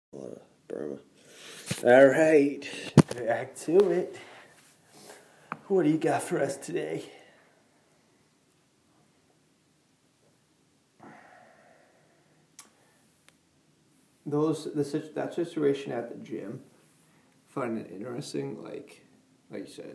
A lot of Burma. All right, back to it. What do you got for us today? That situation at the gym, I find it interesting. Like you said,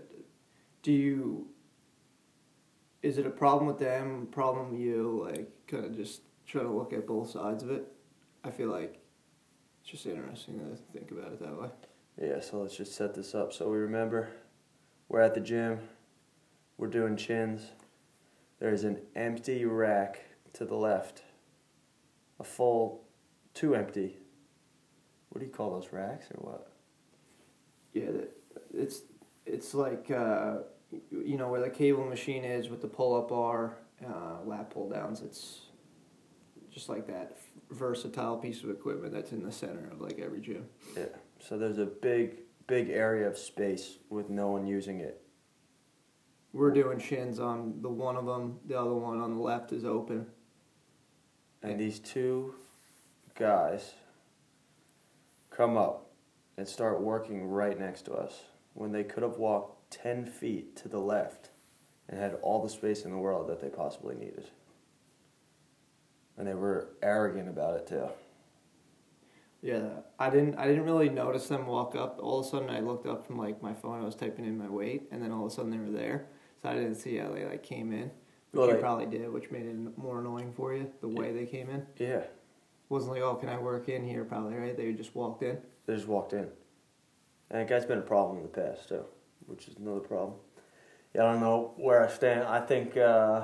is it a problem with them? Problem with you? Like kind of just trying to look at both sides of it. I feel like it's just interesting to think about it that way. Yeah, so let's just set this up so we remember. We're at the gym. We're doing chins. There's an empty rack to the left. A full 2 empty. What do you call those, racks or what? Yeah, it's like where the cable machine is with the pull-up bar, lat pull-downs. It's just like that versatile piece of equipment that's in the center of like every gym. Yeah. So there's a big area of space with no one using it. We're doing shins on the one of them. The other one on the left is open. And these two guys come up and start working right next to us when they could have walked 10 feet to the left and had all the space in the world that they possibly needed. And they were arrogant about it too. Yeah, I didn't really notice them walk up. All of a sudden, I looked up from like my phone. I was typing in my weight, and then all of a sudden they were there. So I didn't see how they like came in, which you probably did, which made it more annoying for you the way they came in. Yeah. Wasn't like, oh, can I work in here? Probably, right? They just walked in. They just walked in, and that's been a problem in the past too, which is another problem. Yeah, I don't know where I stand. I think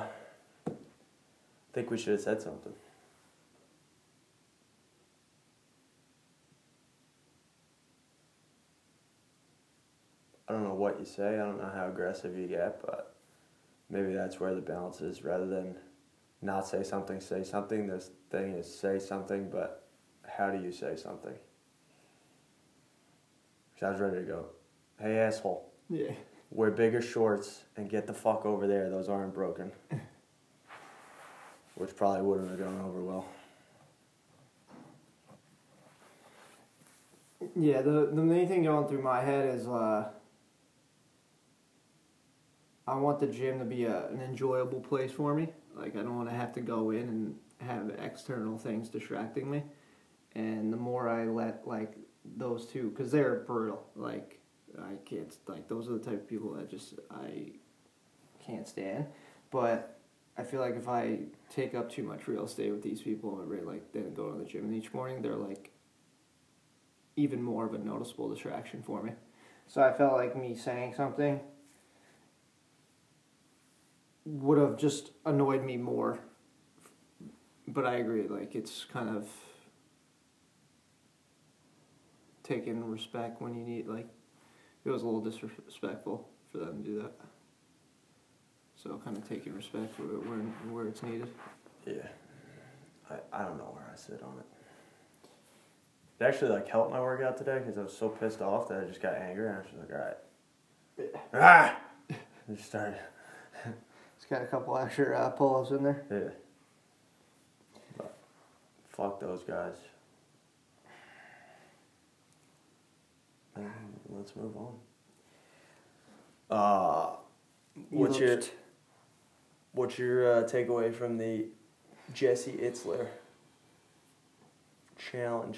we should have said something. I don't know what you say. I don't know how aggressive you get, but maybe that's where the balance is. Rather than not say something, say something. This thing is say something, but how do you say something? Because I was ready to go, hey, asshole. Yeah. Wear bigger shorts and get the fuck over there. Those aren't broken. Which probably wouldn't have gone over well. Yeah, the main thing going through my head is I want the gym to be an enjoyable place for me. Like, I don't want to have to go in and have external things distracting me. And the more I let, like, those two, because they're brutal. Like, I can't, like, those are the type of people that I can't stand. But I feel like if I take up too much real estate with these people and really, like, then go to the gym each morning, they're, like, even more of a noticeable distraction for me. So I felt like me saying something would have just annoyed me more. But I agree, like, it's kind of taking respect when you need, like, it was a little disrespectful for them to do that. So kind of taking respect for it where it's needed. Yeah. I don't know where I sit on it. It actually, like, helped my workout today because I was so pissed off that I just got angry and I was just like, all right. And just started. It's got a couple extra pull-ups in there. Yeah. But fuck those guys. And let's move on. What's your takeaway from the Jesse Itzler challenge?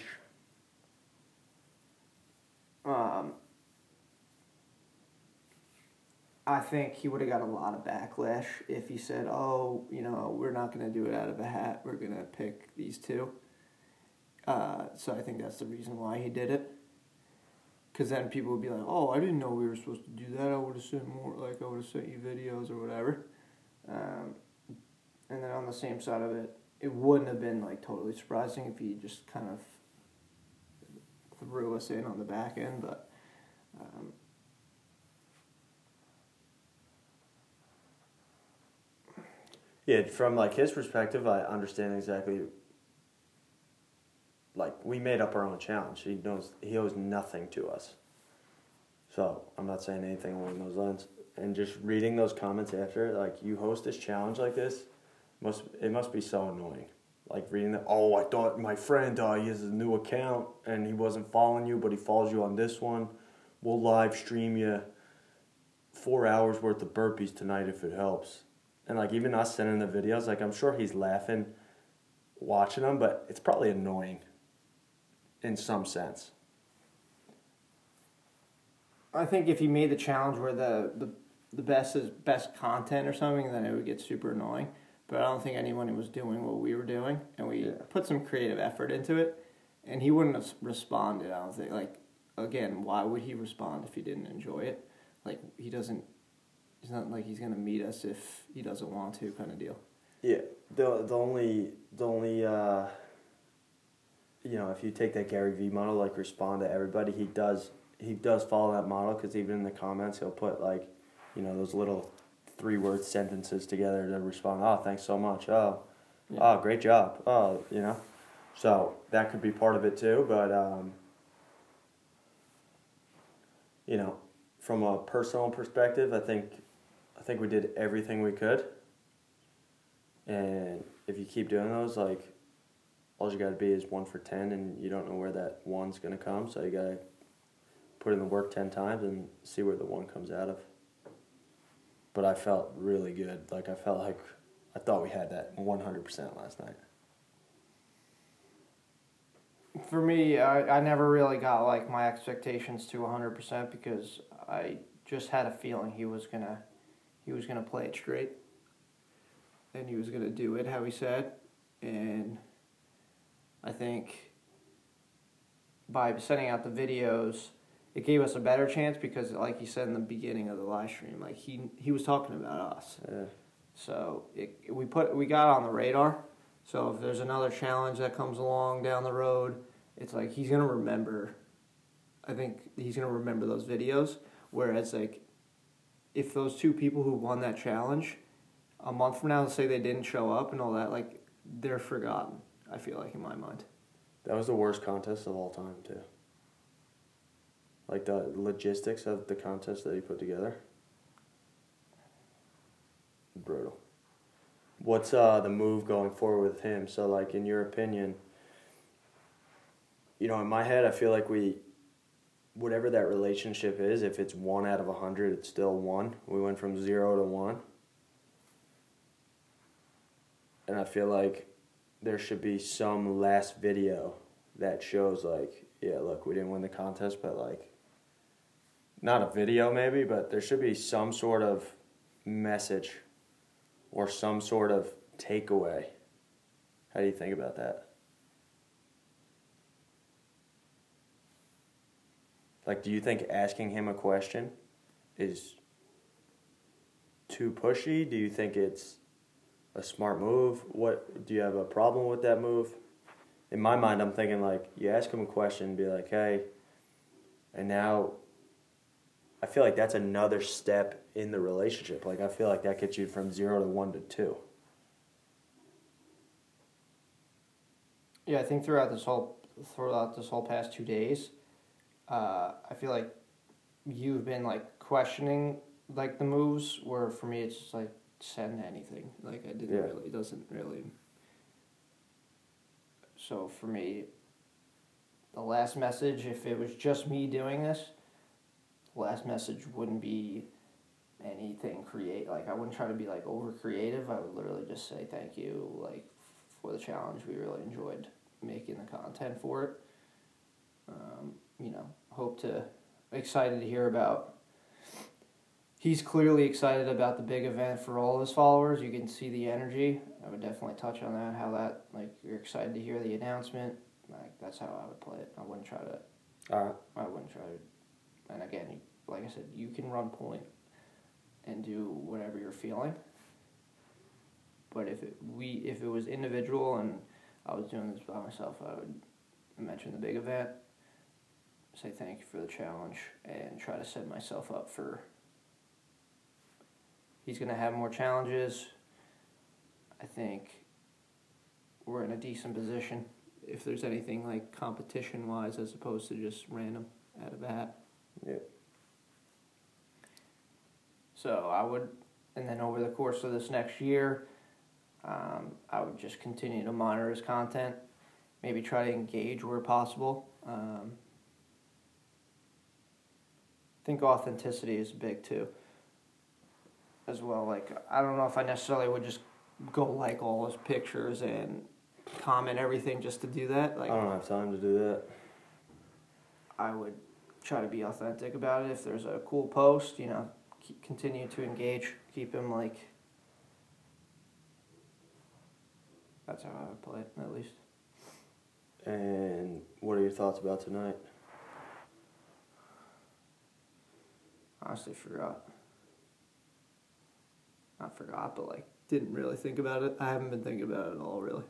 I think he would have got a lot of backlash if he said, oh, we're not going to do it out of a hat. We're going to pick these two. So I think that's the reason why he did it. Because then people would be like, oh, I didn't know we were supposed to do that. I would have sent more, like I would have sent you videos or whatever. And then on the same side of it, it wouldn't have been like totally surprising if he just kind of threw us in on the back end. But yeah, from like his perspective, I understand exactly. Like, we made up our own challenge. He owes nothing to us. So I'm not saying anything along those lines. And just reading those comments after, like, you host this challenge like this, it must be so annoying. like reading that. Oh, I thought my friend he has a new account and he wasn't following you, but he follows you on this one. We'll live stream you 4 hours worth of burpees tonight if it helps. And like even us sending the videos, like I'm sure he's laughing watching them, but it's probably annoying in some sense. I think if he made the challenge where the best is best content or something, then it would get super annoying. But I don't think anyone was doing what we were doing, and we put some creative effort into it, and he wouldn't have responded. I don't think. Like, again, why would he respond if he didn't enjoy it? Like, he doesn't. It's not like he's gonna meet us if he doesn't want to, kind of deal. Yeah, the only if you take that Gary Vee model, like respond to everybody, he does follow that model, because even in the comments he'll put like, those little 3-word sentences together to respond. Oh, thanks so much. Oh, great job. Oh, so that could be part of it too. But from a personal perspective, I think we did everything we could. And if you keep doing those, like, all you got to be is 1 for 10, and you don't know where that 1's going to come. So you got to put in the work 10 times and see where the 1 comes out of. But I felt really good. Like, I thought we had that 100% last night. For me, I never really got like my expectations to 100% because I just had a feeling he was gonna play it straight, and he was gonna do it how he said, and I think by sending out the videos, it gave us a better chance because, like he said in the beginning of the live stream, like he was talking about us. Yeah. So we got on the radar. So if there's another challenge that comes along down the road, it's like he's gonna remember. I think he's gonna remember those videos. Whereas like, if those 2 people who won that challenge, a month from now, say they didn't show up and all that, like they're forgotten. I feel like in my mind. That was the worst contest of all time too. Like the logistics of the contest that he put together. Brutal. What's the move going forward with him? So, like, in your opinion, in my head, I feel like whatever that relationship is, if it's 1 out of 100, it's still 1. We went from 0 to 1. And I feel like there should be some last video that shows, like, yeah, look, we didn't win the contest, but, like, not a video maybe, but there should be some sort of message or some sort of takeaway. How do you think about that? Like, do you think asking him a question is too pushy? Do you think it's a smart move? What do you have a problem with that move? In my mind, I'm thinking, like, you ask him a question, be like, hey, and now I feel like that's another step in the relationship. Like, I feel like that gets you from 0 to 1 to 2. Yeah, I think throughout this whole past 2 days, I feel like you've been like questioning like the moves, where for me it's just like send anything. Like I didn't really, it doesn't really. So for me, the last message, if it was just me doing this, the last message wouldn't be anything like I wouldn't try to be like over creative. I would literally just say thank you, like, for the challenge. We really enjoyed making the content for it. Excited to hear about. He's clearly excited about the big event for all of his followers. You can see the energy. I would definitely touch on that. How that, like, you're excited to hear the announcement. Like, that's how I would play it. I wouldn't try to. I wouldn't try to. And again, like I said, you can run point and do whatever you're feeling. But if it was individual and I was doing this by myself, I would mention the big event, say thank you for the challenge, and try to set myself up for. He's going to have more challenges. I think we're in a decent position if there's anything like competition-wise as opposed to just random out of the hat. Yeah. So I would, and then over the course of this next year, I would just continue to monitor his content, maybe try to engage where possible. I think authenticity is big too, as well. Like, I don't know if I necessarily would just go like all his pictures and comment everything just to do that. Like, I don't have time to do that. I would try to be authentic about it. If there's a cool post, continue to engage, keep him like. That's how I would play it, at least. And what are your thoughts about tonight? Honestly, forgot. Not forgot, but like didn't really think about it. I haven't been thinking about it at all, really.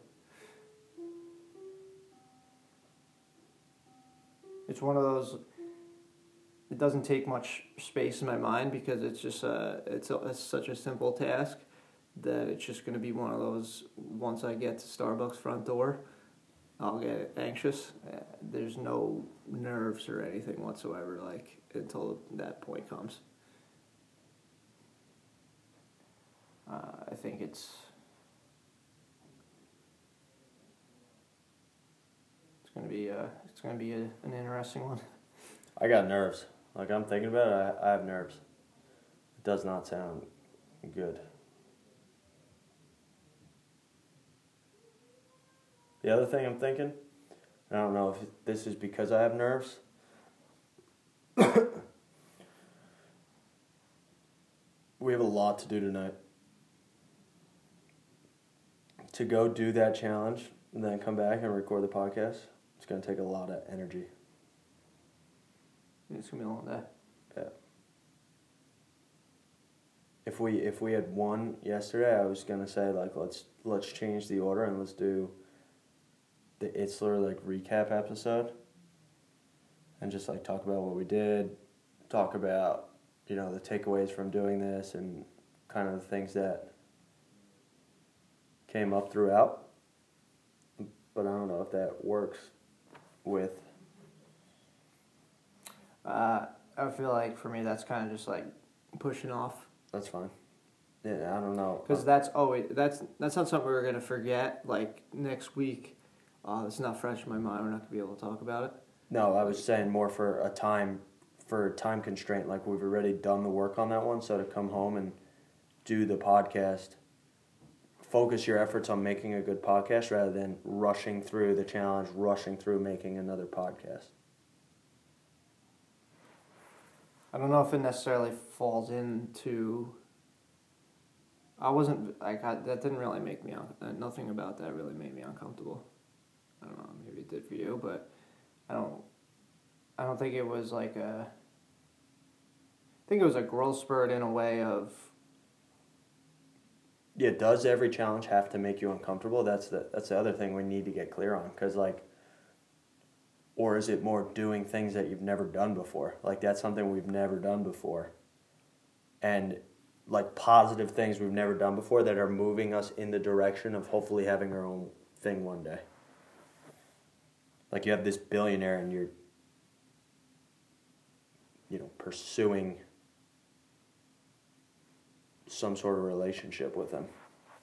It's one of those. It doesn't take much space in my mind because it's just it's such a simple task that it's just going to be one of those. Once I get to Starbucks front door, I'll get anxious. There's no nerves or anything whatsoever, like, until that point comes. I think it's gonna be an interesting one. I got nerves. Like, I'm thinking about it, I have nerves. It does not sound good. The other thing I'm thinking, I don't know if this is because I have nerves. We have a lot to do tonight. To go do that challenge and then come back and record the podcast, it's going to take a lot of energy. It's going to be a long day. Yeah. If we had won yesterday, I was going to say, like, let's change the order and let's do the Itzler, like, recap episode and just, like, talk about what we did, talk about, the takeaways from doing this and kind of the things that came up throughout. But I don't know if that works with... I feel like for me that's kind of just like pushing off. That's fine. Yeah, I don't know. Because that's not something we're going to forget, like, next week. It's not fresh in my mind. We're not going to be able to talk about it. No, I was saying more for a time constraint. Like, we've already done the work on that one, so to come home and do the podcast, focus your efforts on making a good podcast rather than rushing through the challenge, rushing through making another podcast. I don't know if it necessarily falls into... that didn't really make me... nothing about that really made me uncomfortable. I don't know, maybe it did for you, but I don't think it was like a... I think it was a growth spurt in a way of... Yeah, does every challenge have to make you uncomfortable? That's the other thing we need to get clear on, because, like... Or is it more doing things that you've never done before? Like, that's something we've never done before. And, like, positive things we've never done before that are moving us in the direction of hopefully having our own thing one day. Like, you have this billionaire and you're, pursuing some sort of relationship with him.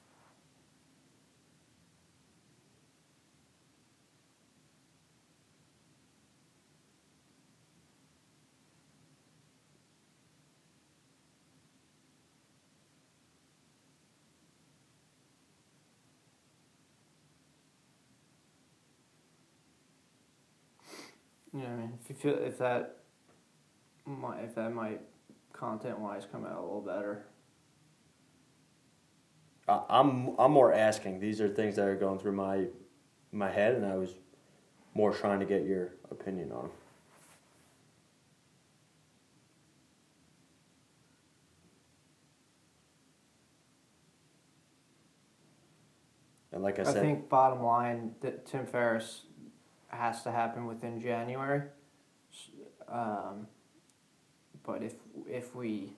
You know what I mean? If that might content-wise come out a little better. I'm more asking. These are things that are going through my head, and I was more trying to get your opinion on them. And like I said, I think bottom line that Tim Ferriss has to happen within January. But if we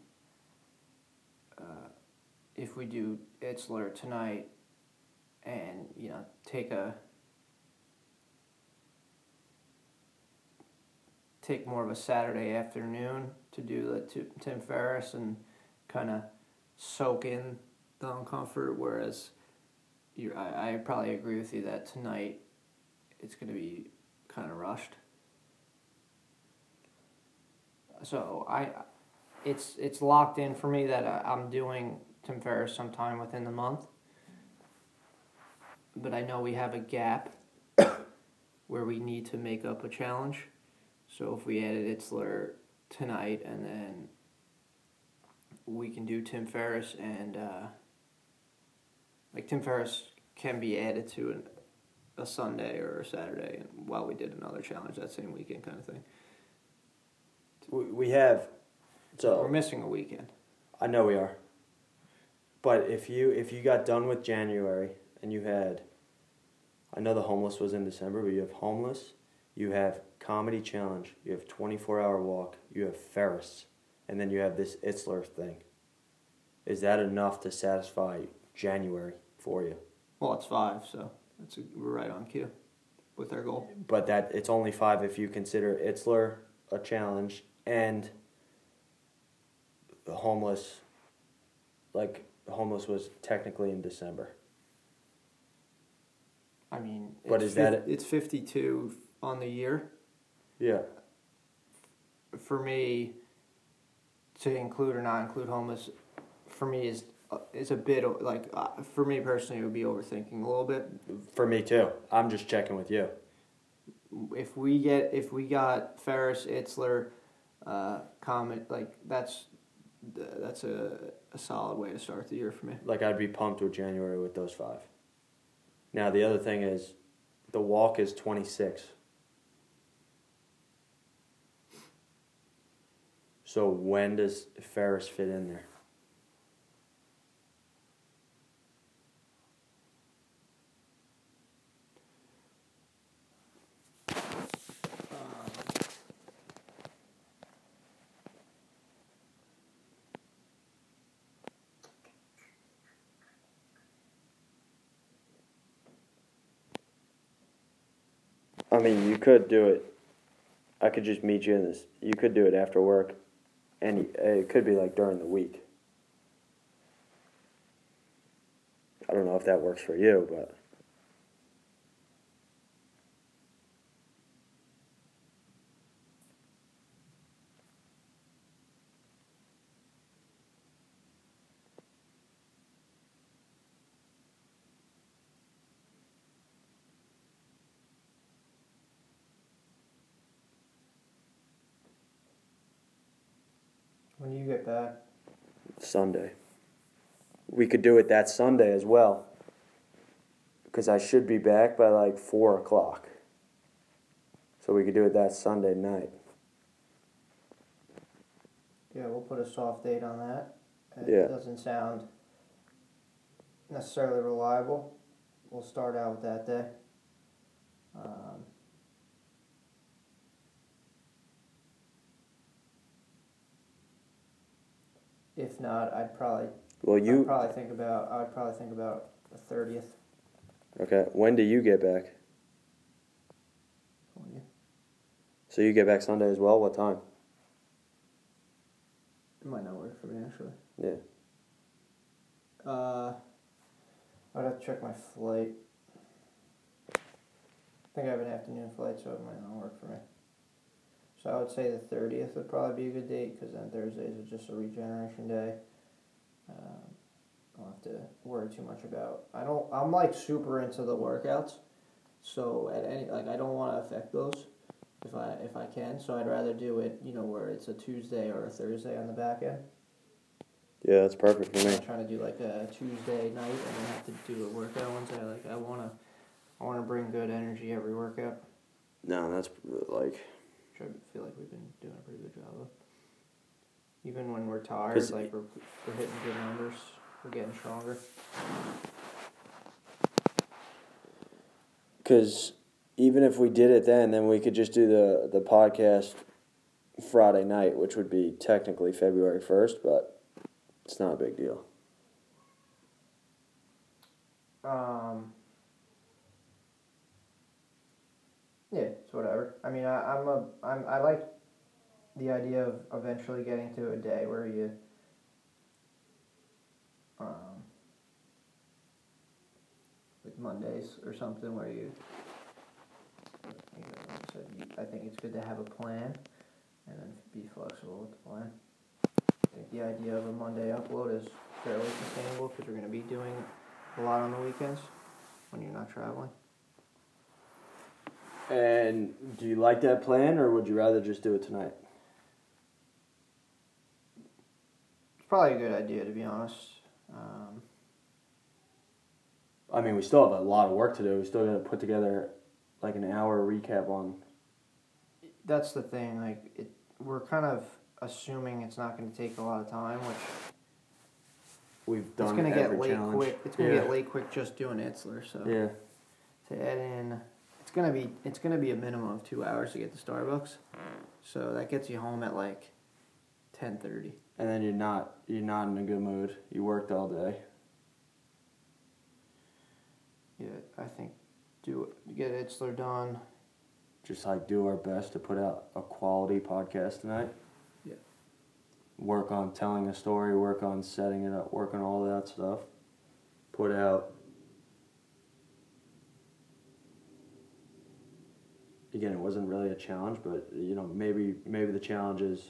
do Itzler tonight and take more of a Saturday afternoon to do the Tim Ferriss and kind of soak in the uncomfort, whereas I probably agree with you that tonight it's going to be kind of rushed. So it's locked in for me that I'm doing Tim Ferriss sometime within the month. But I know we have a gap where we need to make up a challenge. So if we added Itzler tonight and then we can do Tim Ferriss and like Tim Ferriss can be added to a Sunday or a Saturday while we did another challenge that same weekend kind of thing. We have, so we're missing a weekend. I know we are. But if you got done with January and you had, I know the homeless was in December, but you have homeless, you have comedy challenge, you have 24-hour walk, you have Ferris, and then you have this Itzler thing. Is that enough to satisfy January for you? Well, it's 5, so we're right on cue with our goal. But it's only 5 if you consider Itzler a challenge and the homeless, like the homeless was technically in December. I mean, but it's 52 on the year. Yeah. For me, to include or not include homeless, for me is a bit like for me personally, it would be overthinking a little bit. For me too. I'm just checking with you. If we got Ferris, Itzler, Comet, like that's a solid way to start the year for me. Like I'd be pumped with January with those 5. Now the other thing is, the walk is 26. So when does Ferris fit in there? I mean, you could do it. I could just meet you in this. You could do it after work. And it could be like during the week. I don't know if that works for you, but. When do you get back? Sunday. We could do it that Sunday as well. Because I should be back by like 4 o'clock. So we could do it that Sunday night. Yeah, we'll put a soft date on that. Yeah. It doesn't sound necessarily reliable. We'll start out with that day. If not, I'd probably think about the 30th. Okay. When do you get back? 20th. So you get back Sunday as well? What time? It might not work for me actually. Yeah. I'd have to check my flight. I think I have an afternoon flight, so it might not work for me. So I would say the 30th would probably be a good date, because then Thursdays are just a regeneration day. I don't have to worry too much about. I'm like super into the workouts, so I don't want to affect those if I can. So I'd rather do it, where it's a Tuesday or a Thursday on the back end. Yeah, that's perfect for me. I'm not trying to do like a Tuesday night and then have to do a workout Wednesday. I wanna bring good energy every workout. No, that's like. Which I feel like we've been doing a pretty good job of. Even when we're tired, like we're hitting good numbers. We're getting stronger. Because even if we did it then we could just do the podcast Friday night, which would be technically February 1st, but it's not a big deal. Yeah, it's whatever. I mean, I like the idea of eventually getting to a day where you like Mondays or something where you know, like I said, I think it's good to have a plan and then be flexible with the plan. I think the idea of a Monday upload is fairly sustainable because we're going to be doing a lot on the weekends when you're not traveling. And do you like that plan, or would you rather just do it tonight? It's probably a good idea, to be honest. I mean, we still have a lot of work to do. We still got to put together like an hour recap on. That's the thing. Like, we're kind of assuming it's not going to take a lot of time, which we've done. It's going to get late challenge. quick. It's going to get late quick just doing Itzler. So yeah, to add in, it's going to be a minimum of 2 hours to get to Starbucks. So that gets you home at like 10:30. And then you're not in a good mood. You worked all day. Yeah, I think get Itzler done. Just like do our best to put out a quality podcast tonight. Yeah. Work on telling a story, work on setting it up, work on all that stuff. Put out. Again, it wasn't really a challenge, but you know, maybe the challenge is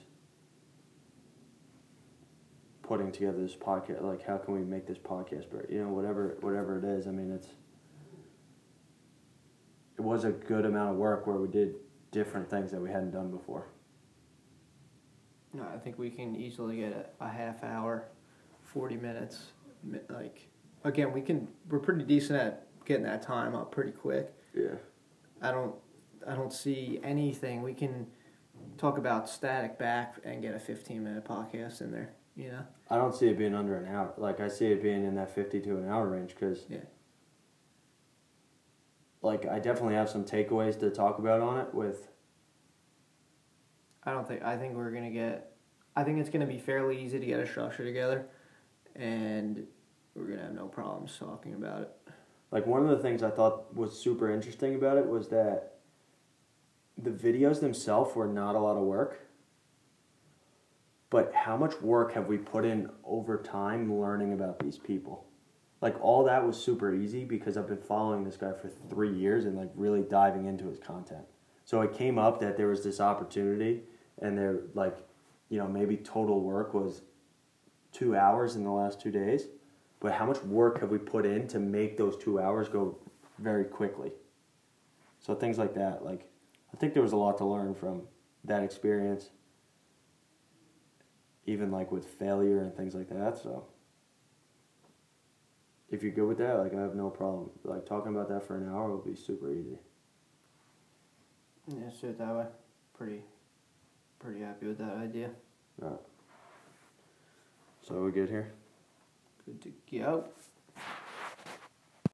putting together this podcast. Like, how can we make this podcast better? You know, whatever it is. I mean, it was a good amount of work where we did different things that we hadn't done before. No, I think we can easily get a half hour, 40 minutes. Like, again, we're pretty decent at getting that time up pretty quick. Yeah. I don't see anything. We can talk about static back and get a 15-minute podcast in there, you know? I don't see it being under an hour. Like, I see it being in that 50 to an hour range because, yeah. Like, I definitely have some takeaways to talk about on it with... I think it's going to be fairly easy to get a structure together, and we're going to have no problems talking about it. Like, one of the things I thought was super interesting about it was that the videos themselves were not a lot of work, but how much work have we put in over time learning about these people? Like, all that was super easy because I've been following this guy for 3 years and, like, really diving into his content. So it came up that there was this opportunity, and there, like, you know, maybe total work was 2 hours in the last 2 days. But how much work have we put in to make those 2 hours go very quickly? So things like that, like, I think there was a lot to learn from that experience, even, like, with failure and things like that, so... If you're good with that, like, I have no problem. Like, talking about that for an hour will be super easy. Yeah, let's do it that way. Pretty happy with that idea. All right. So we good here? Good to go.